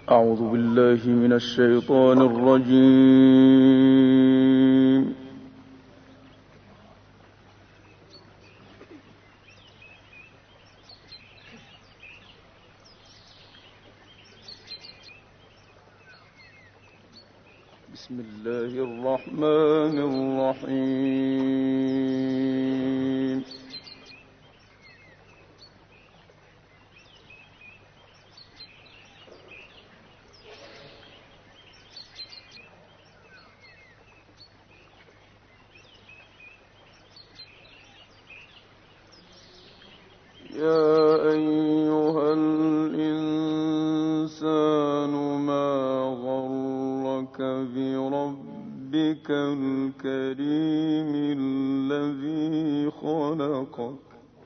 أعوذ بالله من الشيطان الرجيم. بسم الله الرحمن الرحيم. يا أيها الإنسان ما غرك بربك الكريم الذي خلقك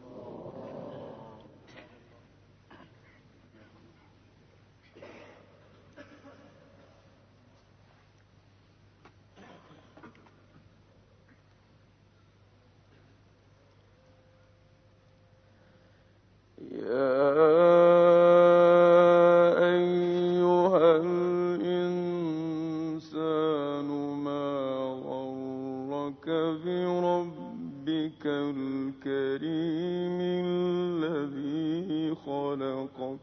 بربك الكريم الذي خلقك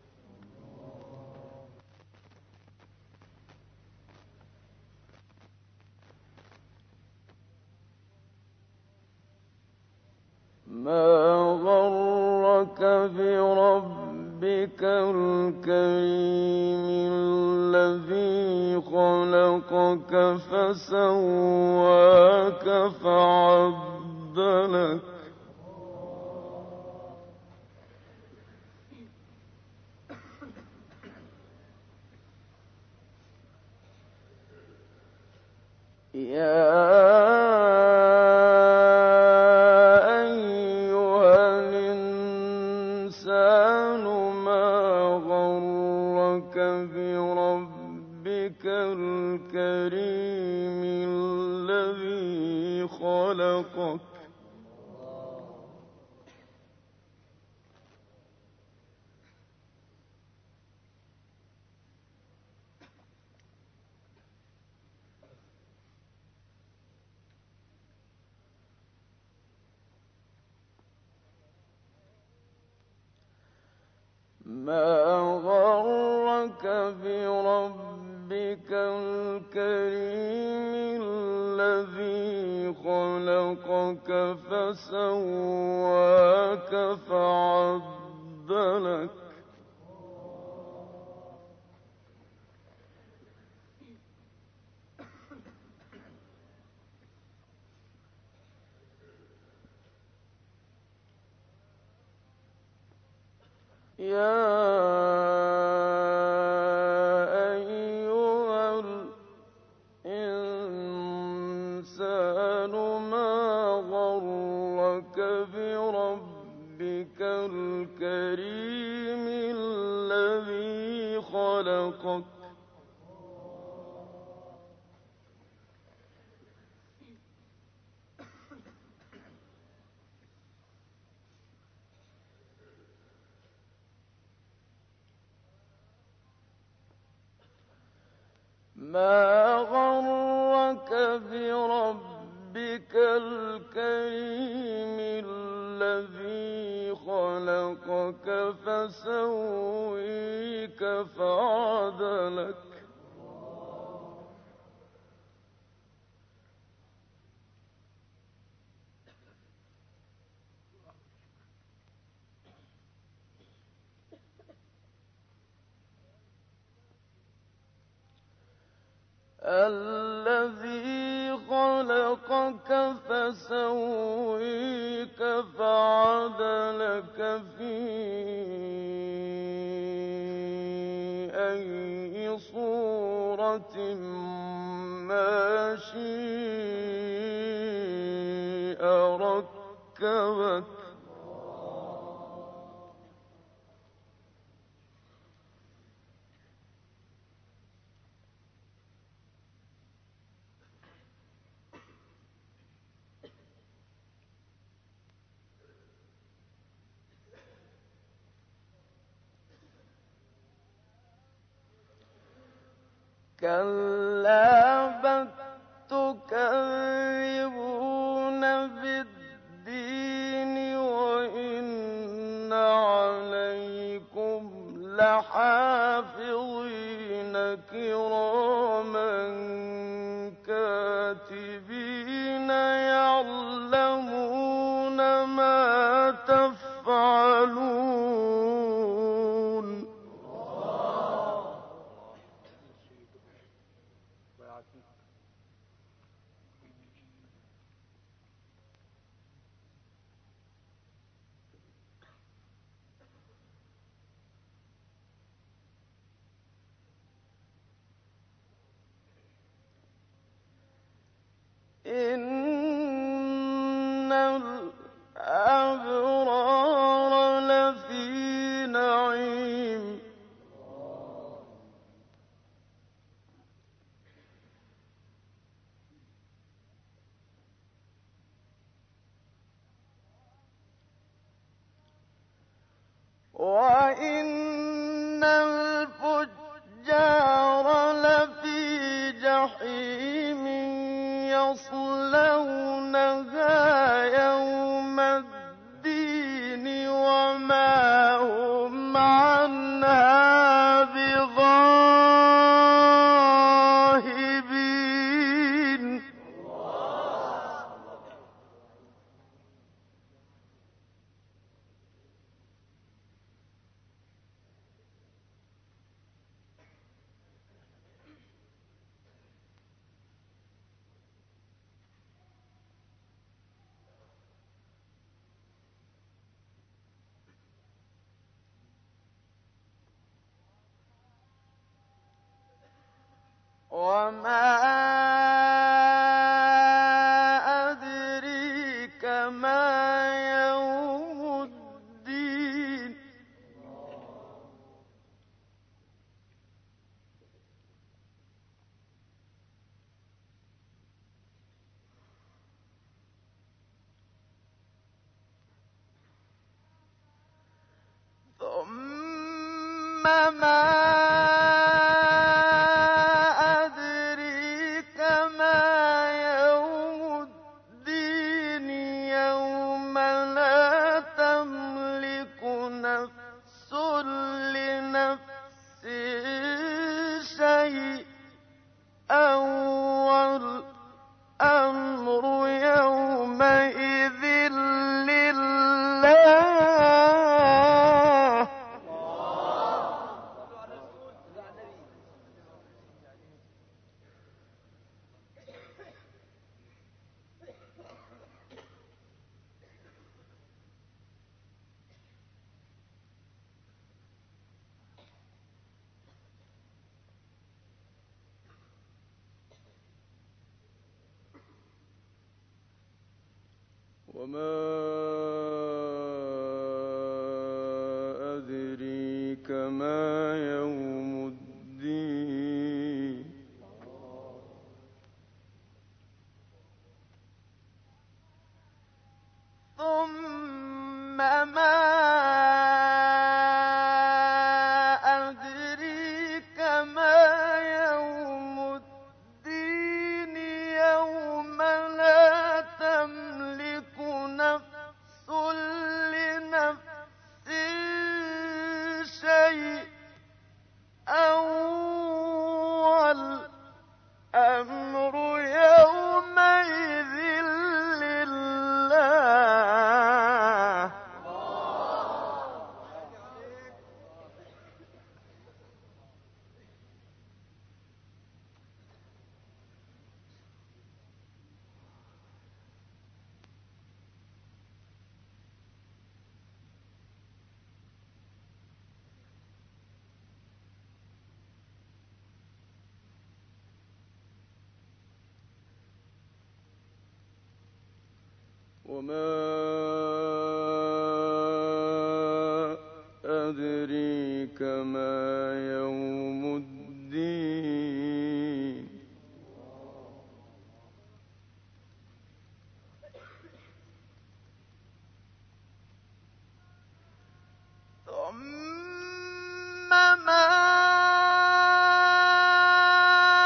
ما غرك بربك الكريم الذي خلقك فسواك فعدلك بربك الكريم الذي خلقك ما غرك بربك الكريم الذي خلقك فسواك فعدلك يا أيها الإنسان ما غرك بربك الكريم الذي خلقك ما غرك بربك الكريم الذي خلقك فسويك فعدلك الذي خلقك فسويك فعدلك في أي صورة ما شاء ركبك كلا بل تكذبون بالدين وإن عليكم لحافظين كراما كاتبين يعلمون ما تفعلون. إن الأبرار لفي نعيم وإن الفجار لفي جحيم يصلونها يوم الدين وما هم عنها بغائبين. وما أدريك ما يوم الدين. ثم ما أدريك ما يوم الدين يوم لا تملك نفس لنفس شيئا والأمر يومئذ لله. وما أدريك ما يوم الدين. ثم ما أدريك ما يوم الدين يوم لا تملك نفس لنفس شيئا والأمر يومئذ لله. وما أدريك ما يوم الدين. ثم ما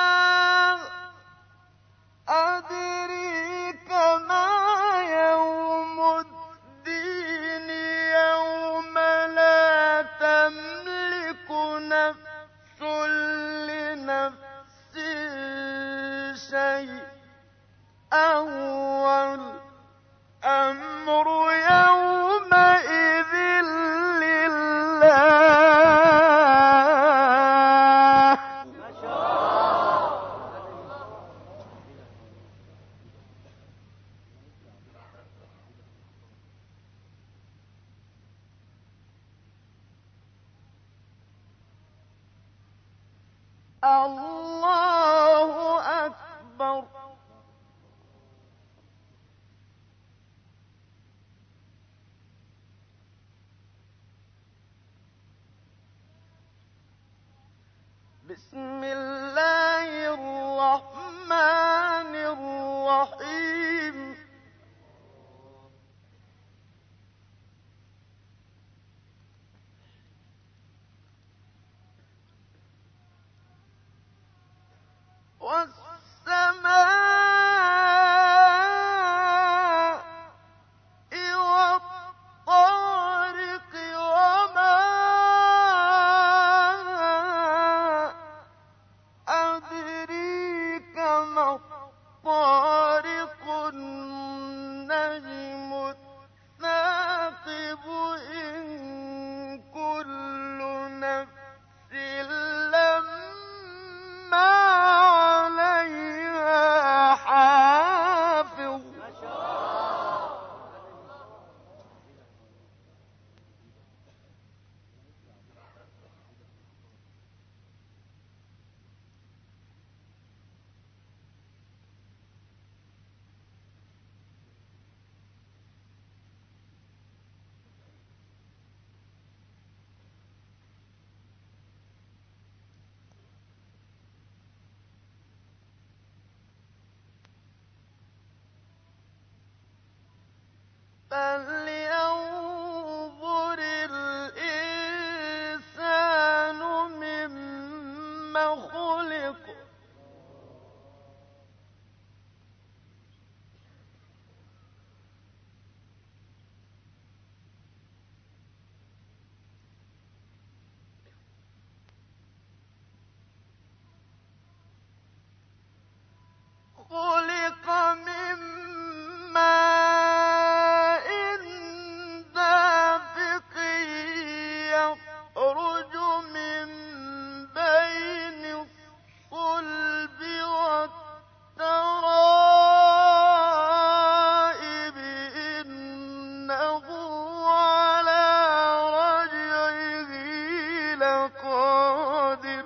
نفس لنفس شيئا والأمر يومئذ لله. الله أكبر. بسم الله الرحمن الرحيم. والسماء والطارق وما أدريك ما الطارق. النجم الثاقب إن كل نفس لما عليها حافظ. فلينظر الإنسان مما خلق. خلق من ماء دافق يخرج من بين الصلب والترائب. إنه على رجعه لقادر.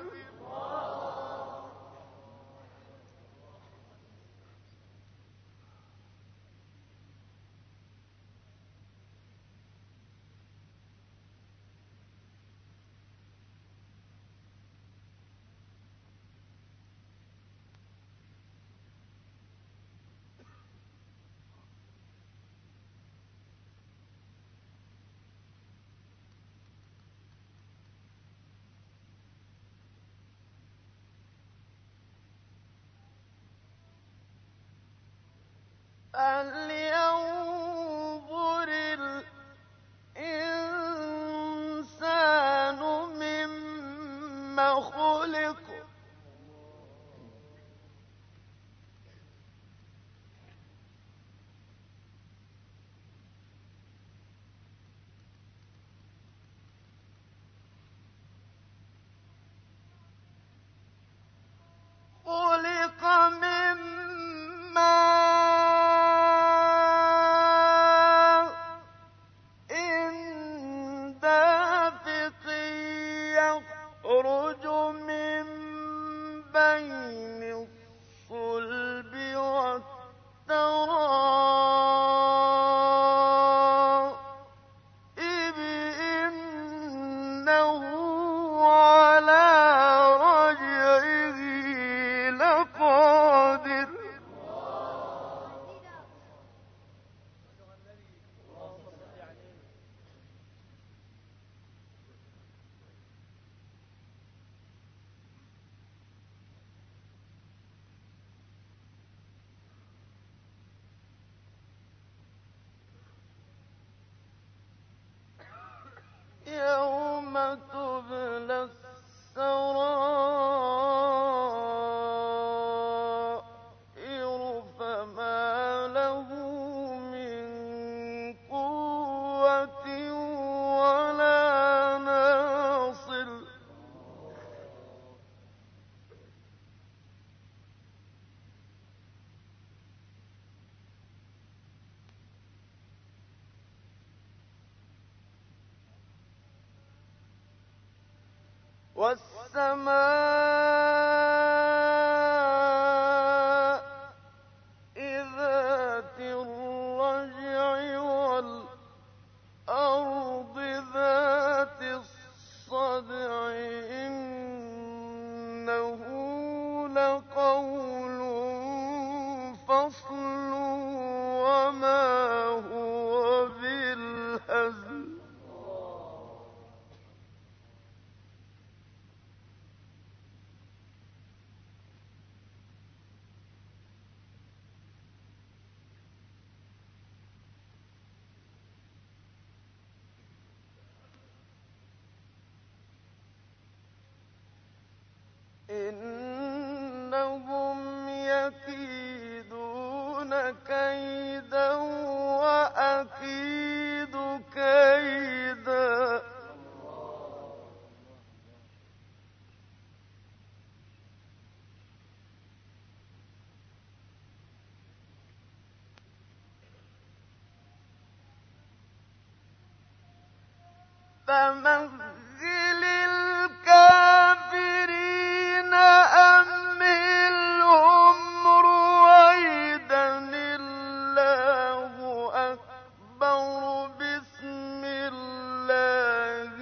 فلينظر الإنسان مما خلق. خلق من ماء دافق يخرج من بين الصلب والترائب. إنه على رجعه لقادر. والسماء ذات الرجع والأرض ذات الصدع إنه لقول فصل وما هو بالهزل إنهم يكيدون كيدا وأكيد كيدا فمهل الكافرين أمهلهم رويدا الله أكبر بسم الله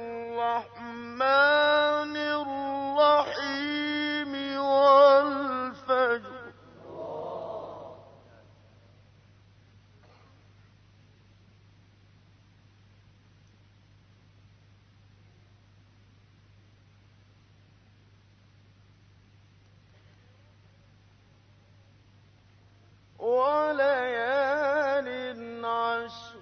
الرحمن الرحيم والفجر وليال عشر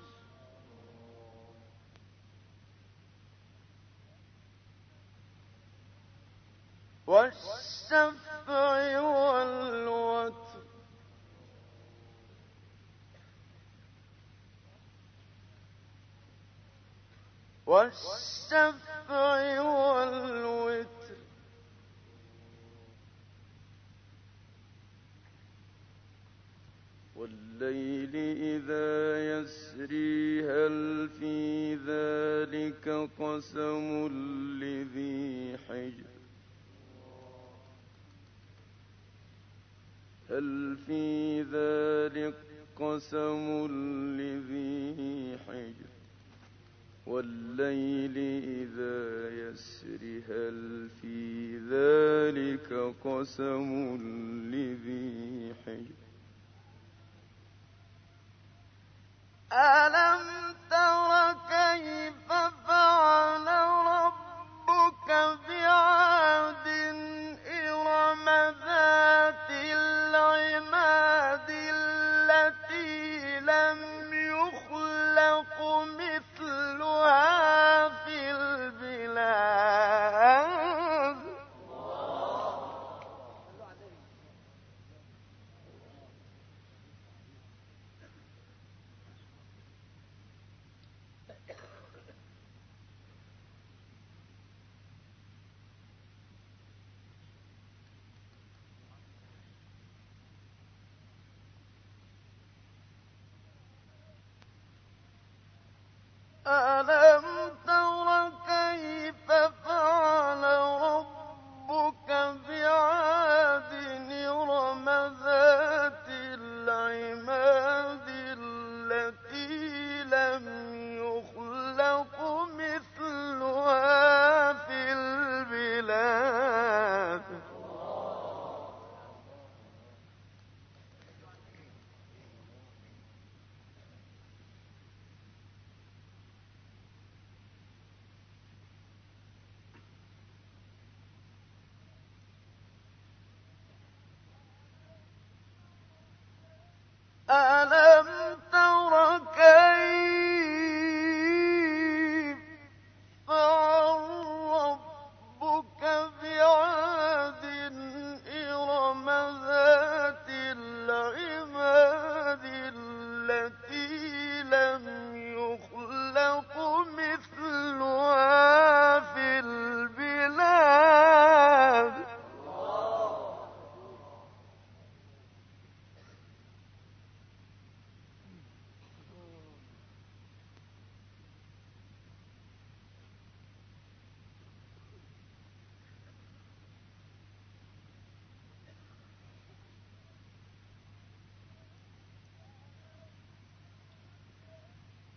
والشفع والوتر والشفع والوتر والليل إذا يسري هل في ذلك قسم لذي حجر هل في ذلك قسم لذي حجر والليل إذا يسري هل في ذلك قسم لذي حجر ألم تر كيف فعل ربك بعاد إرم ذات العماد التي لم يخلق مثلها في البلاد ألم تر كيف فعل ربك بعاد إرم ذات العماد التي لم يخلق مثلها في البلاد ألم تر كيف فعل ربك بعاد إرم ذات العماد التي لم يخلق مثلها في البلاد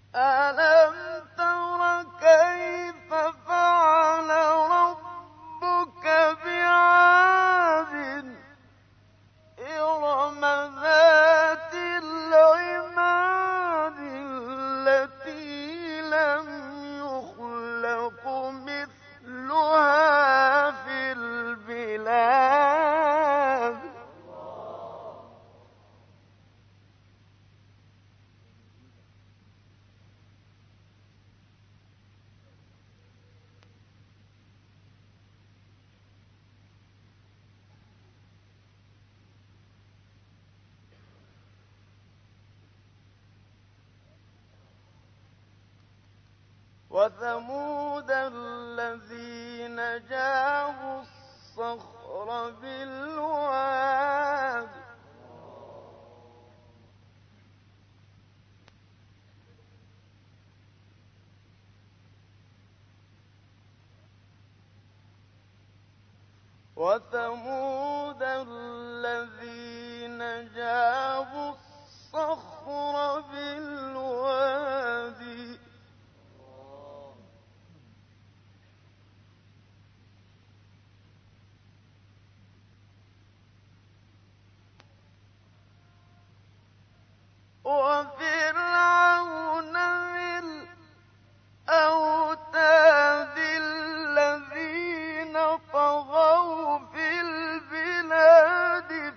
ألم تر كيف فعل ربك بعاد إرم ذات العماد التي لم يخلق مثلها في البلاد وثمود الذين جابوا الصخر بالواد وثمود الذين جابوا الصخر بالواد وفرعون ذي الأوتاد الذين طغوا في البلاد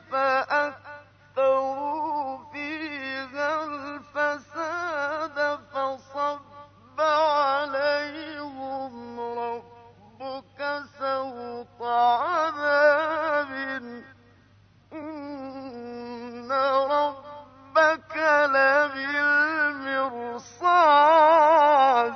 فأكثروا فيها الفساد فصب عليهم ربك سوط عذاب إن ربك لبالمرصاد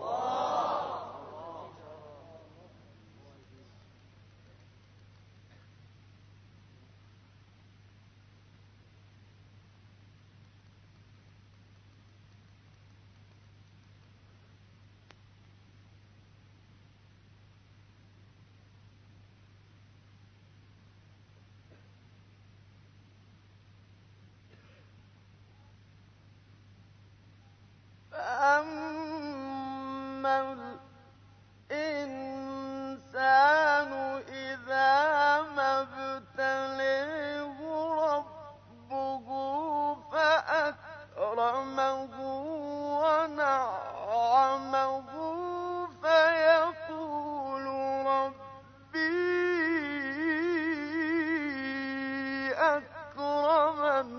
فأما الإنسان إذا ما ابتليه ربه فأكرمه ونعمه فيقول ربي أكرمن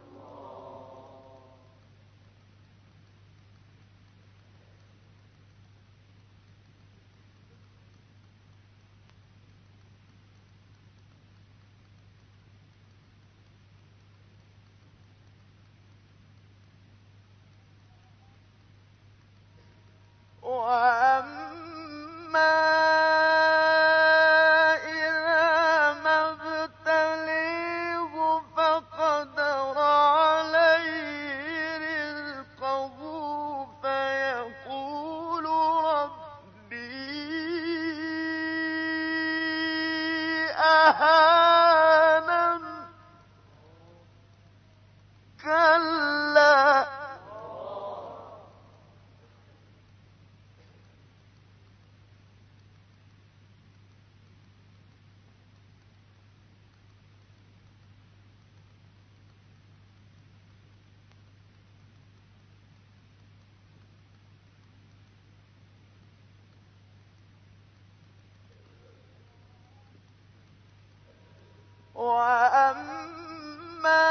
وأما إذا ما ابتليه فقدر عليه رزقه فيقول ربي أهانن كلا وأما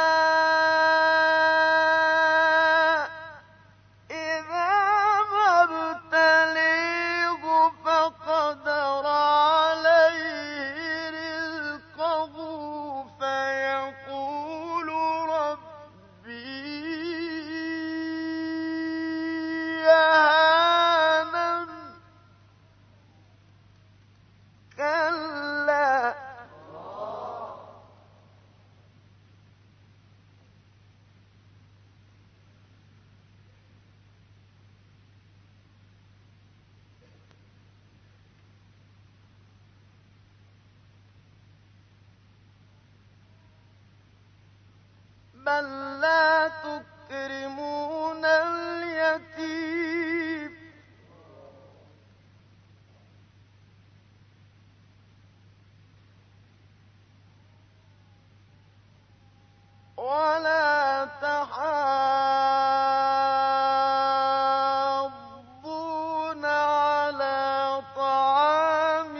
إذا ما ابتليه فقدر عليه رزقه فيقول ربي أهانن كلا بل لا تكرمون اليتيم يتيم ولا تحاضون على طعام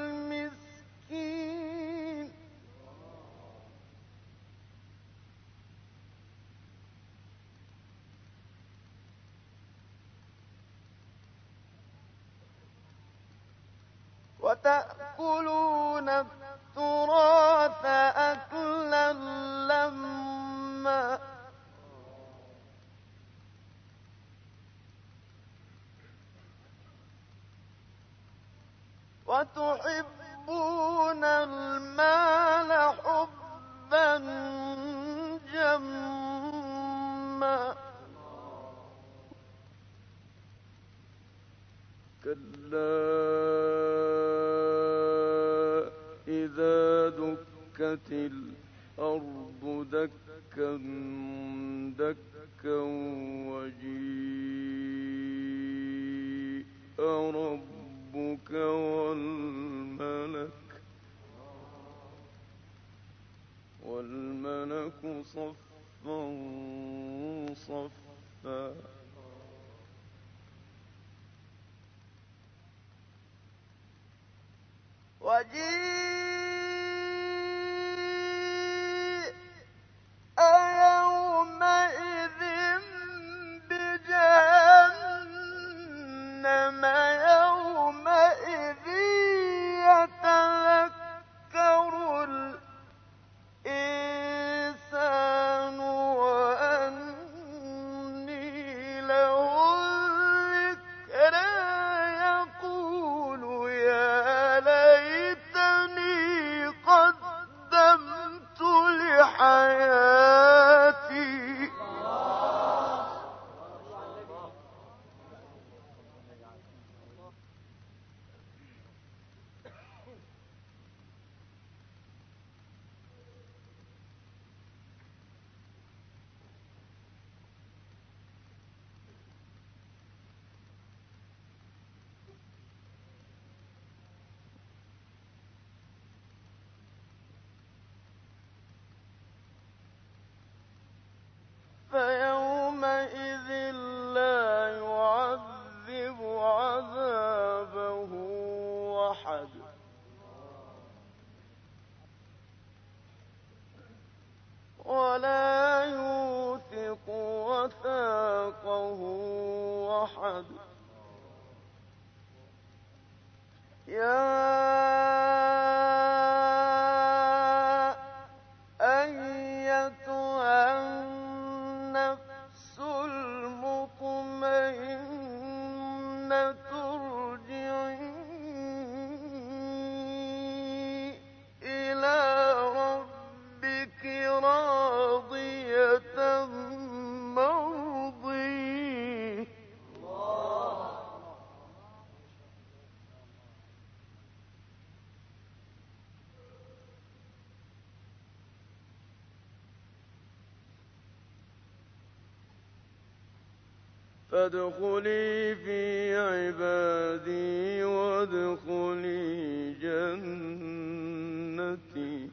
المسكين وتأكلون التراث أكلا لما وتحبون المال حبا جما كلا إذا دكت الأرض دكا دكا وجيء ربك والملك صفا صفا وجيء يومئذ بجهنم يومئذ يتذكر الإنسان وأنى له الذكرى يقول يا ليتني قدمت لحياتي فيومئذ لا يعذب عذابه أحد ولا يوثق وثاقه أحد يا أيتها النفس المطمئنة ارجعي إلى ربك راضية مرضية فادخلي في عبادي وادخلي جنتي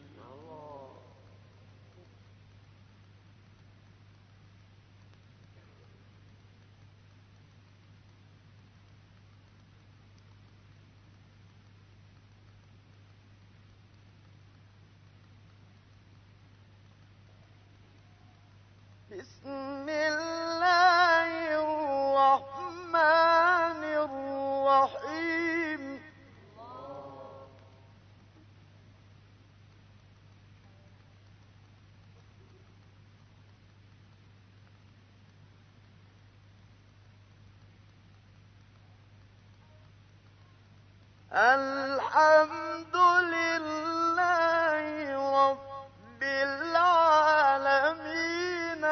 بسم الله الرحمن الرحيم الحمد لله رب العالمين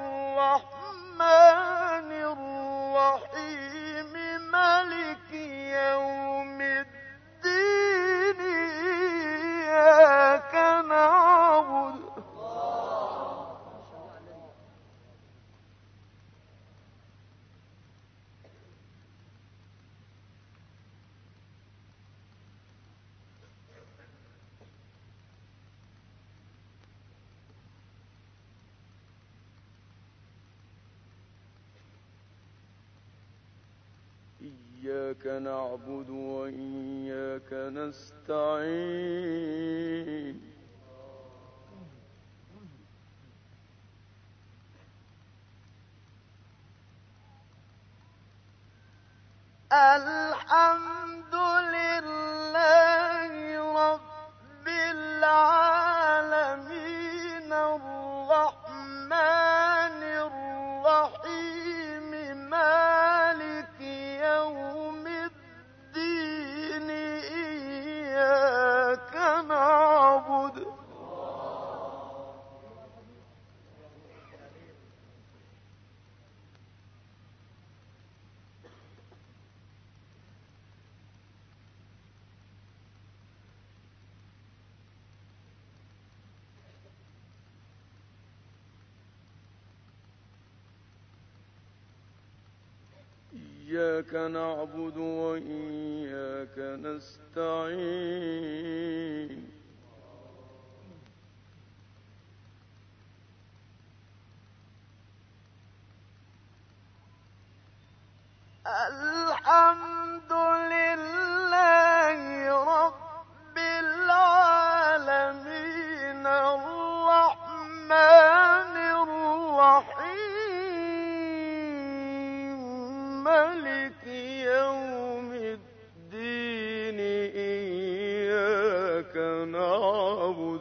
الرحمن الرحيم مالك يوم الدين إياك نعبد إياك نعبد وإياك نستعين الحمد لله رب العالمين الرحمن الرحيم مالك يوم الدين إياك نعبد إياك نعبد وإياك نستعين الحمد لله رب العالمين الرحمن الرحيم مالك يوم الدين إياك نعبد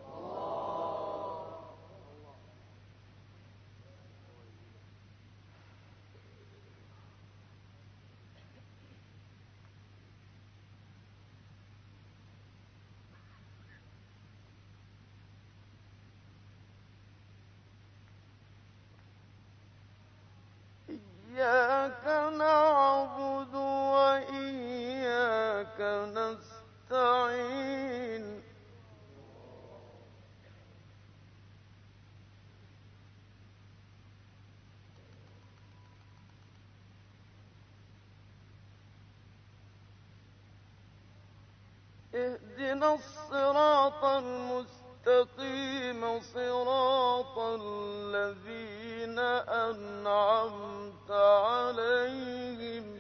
إياك نعبد وإياك نستعين اهدنا الصراط المستقيم صراط الذين أنعمت عليهم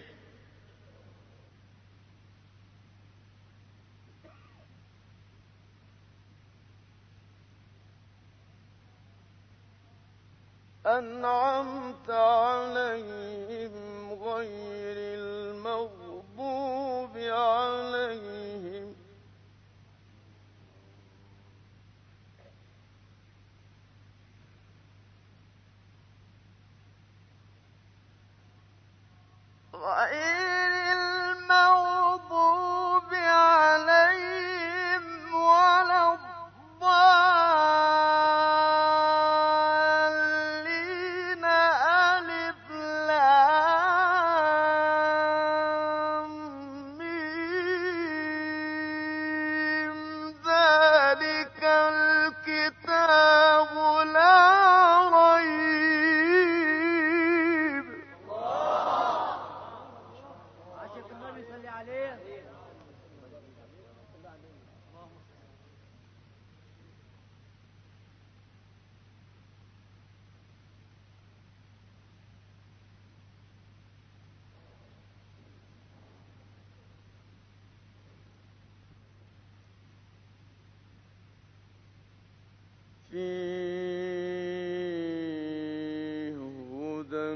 غير المغضوب عليهم ولا الضالين ألف لام ميم ذلك الكتاب لا ريب عشان النبي صلي عليه. فيه هدى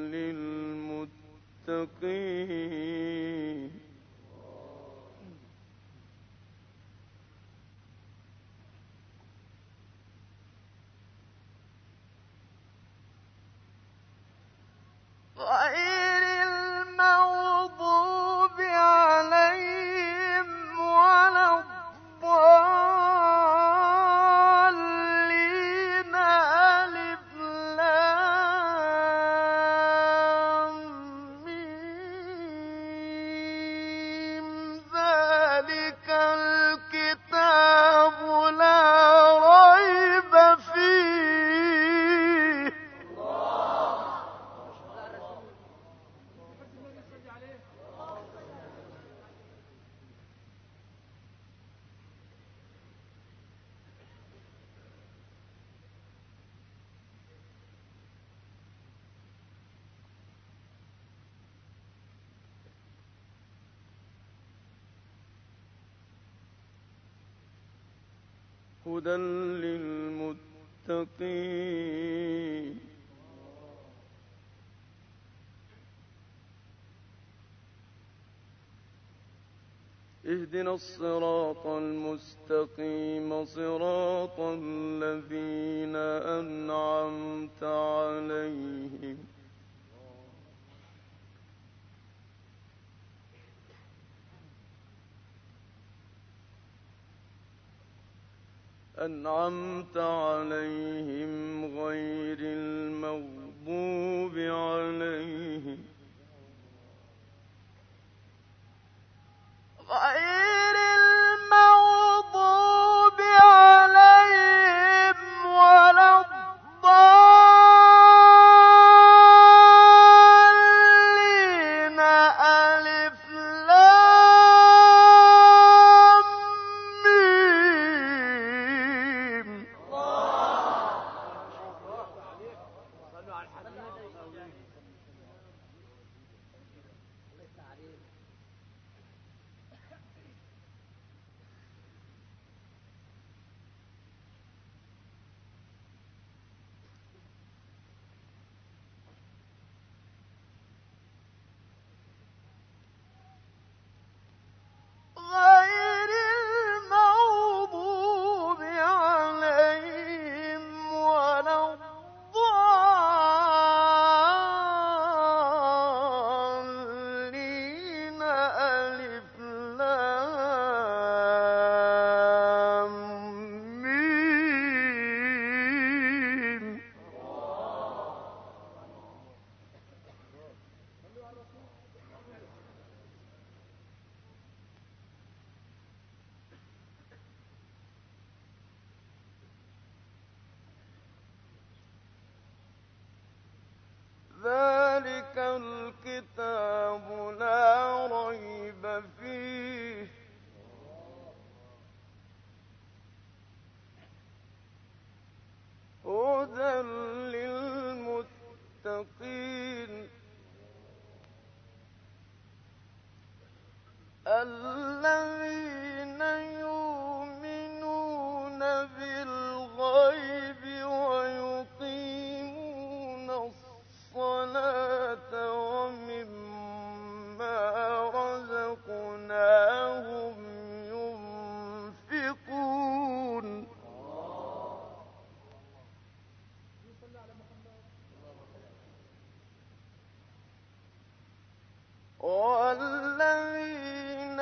للمتقين غير المغضوب عليهم ولا الضالين ألف لام ميم ذلك الكتاب لا ريب فيه هدى للمتقين اهدنا الصراط المستقيم صراط الذين أنعمت عليهم غير المغضوب عليهم ولا الضالين ألف لام ميم صلوا على الحبيب. غير المغضوب عليهم ولا الضالين ألف لام ميم ذلك الكتاب لا ريب فيه هدى للمتقين الذين يؤمنون بالغيب ويقيمون الصلاة ومما رزقناهم ينفقون والذين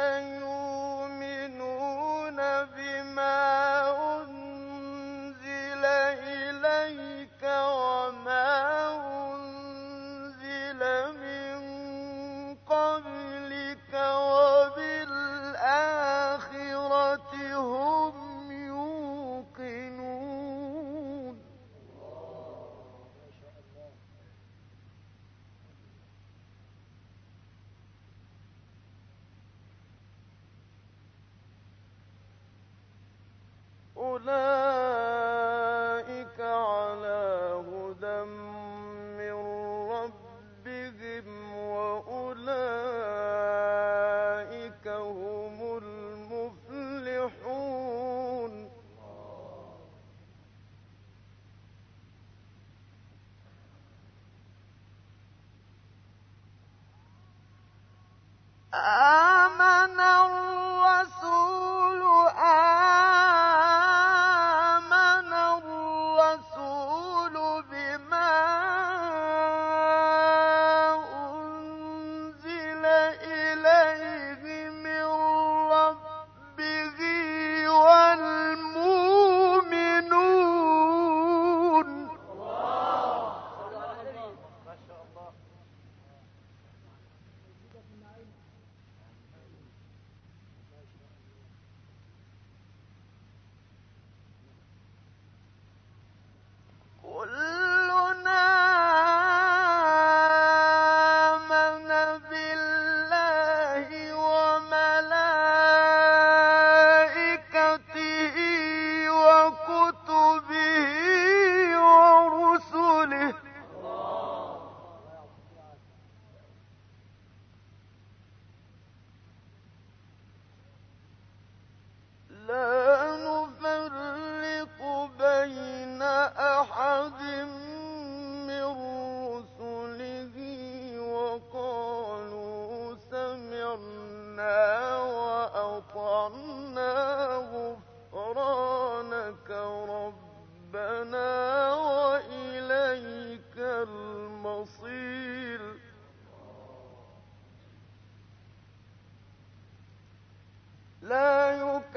يؤمنون بما أنزل إليك وما أنزل من قبلك وبالآخرة هم يوقنون أولئك على هدى من ربهم وأولئك هم المفلحون آمن الرسول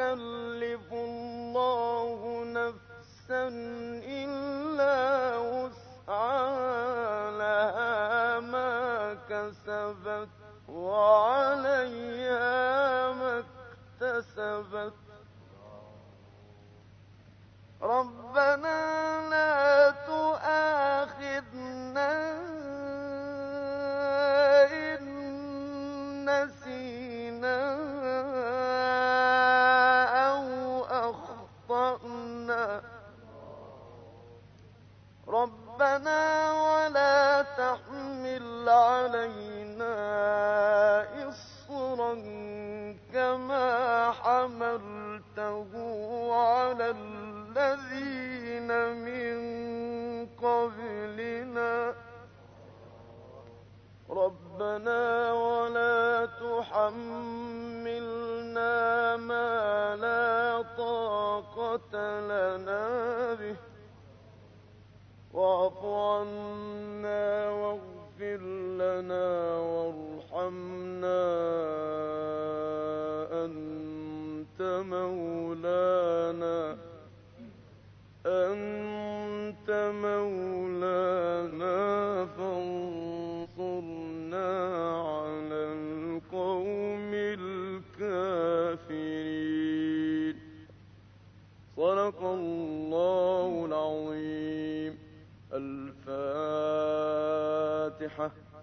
يكلف الله نفسا إلا وسعها لها ما كسبت وعليها ما اكتسبت ربنا لا تؤاخذنا إن نسينا أو أخطأنا ربنا ولا تحمل علينا إصرا كما حملته على الذين من قبلنا ربنا ولا تحملنا ما لا طاقة لنا به واعف عنا واغفر لنا وارحمنا أنت مولانا فانصرنا على القوم الكافرين صدق الله العظيم. الفاتحة.